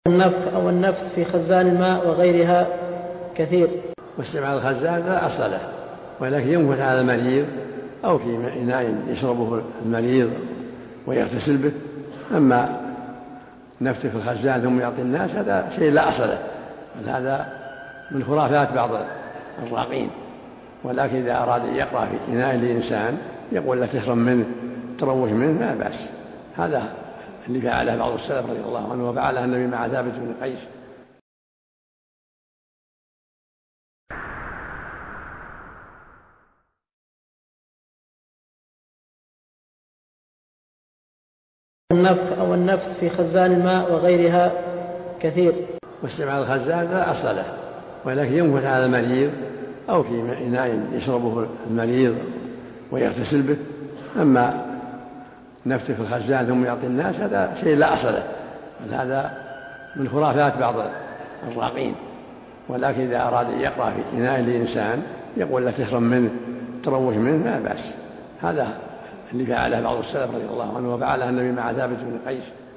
النفخ أو النفث في خزان الماء وغيرها كثير. واستعمال الخزان لا أصل له، ولكن ينفث على المريض أو في إناء يشربه المريض ويغتسل به. أما نفث في الخزان ثم يعطي الناس هذا شيء لا أصل له، بل هذا من خرافات بعض الراقين. ولكن إذا أراد أن يقرأ في إناء لإنسان يقول له تشرب منه تروح منه لا بأس. هذا اللي فعله بعض السلف رضي الله عنه، وفعله النبي مع ثابت بن قيس. النفخ أو النفث في خزان الماء وغيرها كثير. واستعمال الخزان لا أصل له، ولكن ينفث على المريض أو في إناء يشربه المريض ويغتسل به. أما نفث في الخزان ثم يعطي الناس هذا شيء لا أصل له، بل هذا من خرافات بعض الراقين. ولكن إذا أراد أن يقرأ في إناء لإنسان يقول له تشرب منه تروح منه لا بأس. هذا اللي فعله بعض السلف رضي الله عنه، وفعله النبي مع ثابت بن قيس.